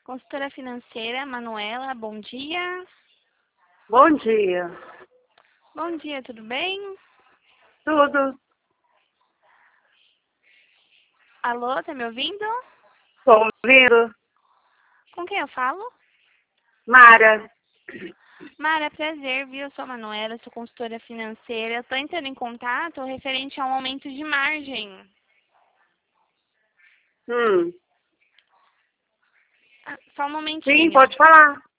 Consultora financeira, Manuela, bom dia. Bom dia. Bom dia, tudo bem? Tudo? Alô, tá me ouvindo? Estou ouvindo? Com quem eu falo? Mara. Mara, prazer, viu? Eu sou a Manuela, sou consultora financeira. Eu tô entrando em contato referente a um aumento de margem. Hum. Só um momentinho. Sim, pode falar.